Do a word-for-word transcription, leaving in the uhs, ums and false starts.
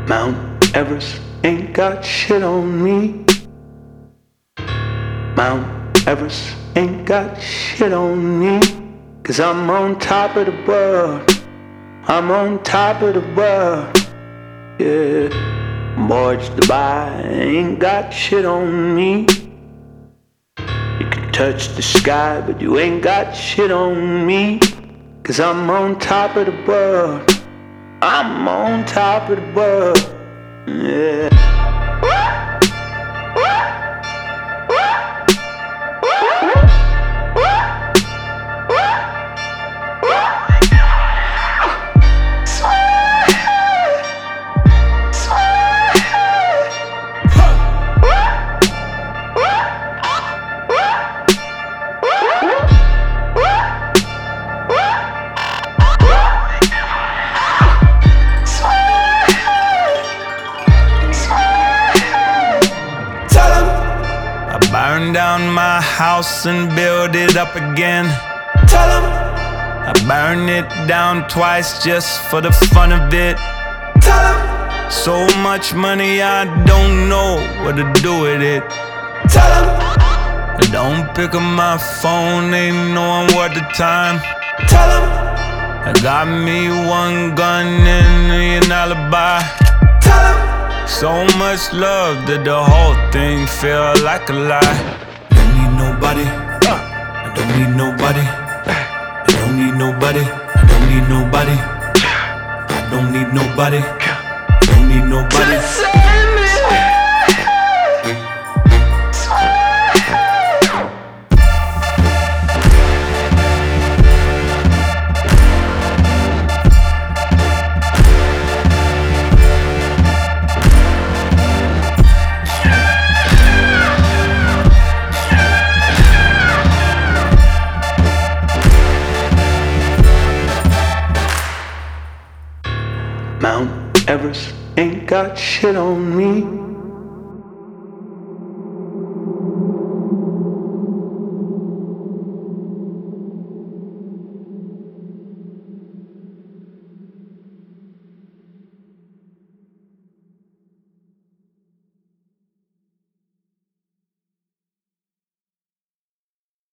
Mount Everest ain't got shit on me. Mount Everest ain't got shit on me. Cause I'm on top of the world. I'm on top of the world. Yeah. Boys Dubai ain't got shit on me. You can touch the sky, but you ain't got shit on me. Cause I'm on top of the world. I'm on top of the world. Yeah. Burn down my house and build it up again. Tell 'em I burn it down twice just for the fun of it. Tell 'em so much money I don't know what to do with it. Tell 'em I don't pick up my phone, ain't knowing what the time. Tell 'em I got me one gun and an alibi. Tell 'em so much love that the whole thing feel like a lie. Don't need nobody, I don't need nobody. I don't need nobody, I don't need nobody. I don't need nobody, I don't need nobody. Mount Everest ain't got shit on me.